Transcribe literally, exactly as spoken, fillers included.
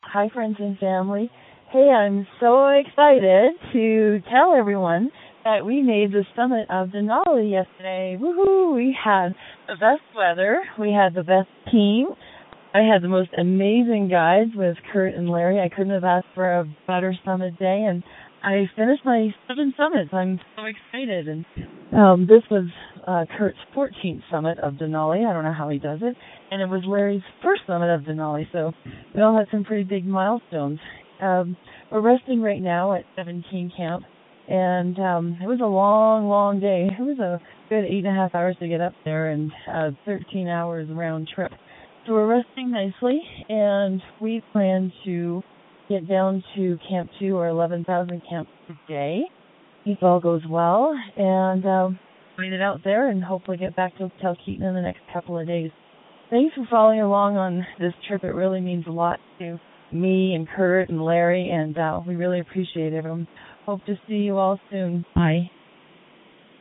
Hi, friends and family. Hey, I'm so excited to tell everyone that we made the summit of Denali yesterday. Woohoo! We had the best weather. We had the best team. I had the most amazing guides with Kurt and Larry. I couldn't have asked for a better summit day, and I finished my seven summits. I'm so excited. And um, this was uh, Kurt's fourteenth summit of Denali. I don't know how he does it. And it was Larry's first summit of Denali, so we all had some pretty big milestones. Um, we're resting right now at seventeen Camp, and um, it was a long, long day. It was a good eight and a half hours to get up there and uh, thirteen hours round trip. So we're resting nicely, and we plan to get down to Camp two or eleven thousand Camp today, if all goes well, and um, wait it out there and hopefully get back to Talkeetna in the next couple of days. Thanks for following along on this trip. It really means a lot to me and Kurt and Larry, and uh, we really appreciate it. Hope to see you all soon. Bye.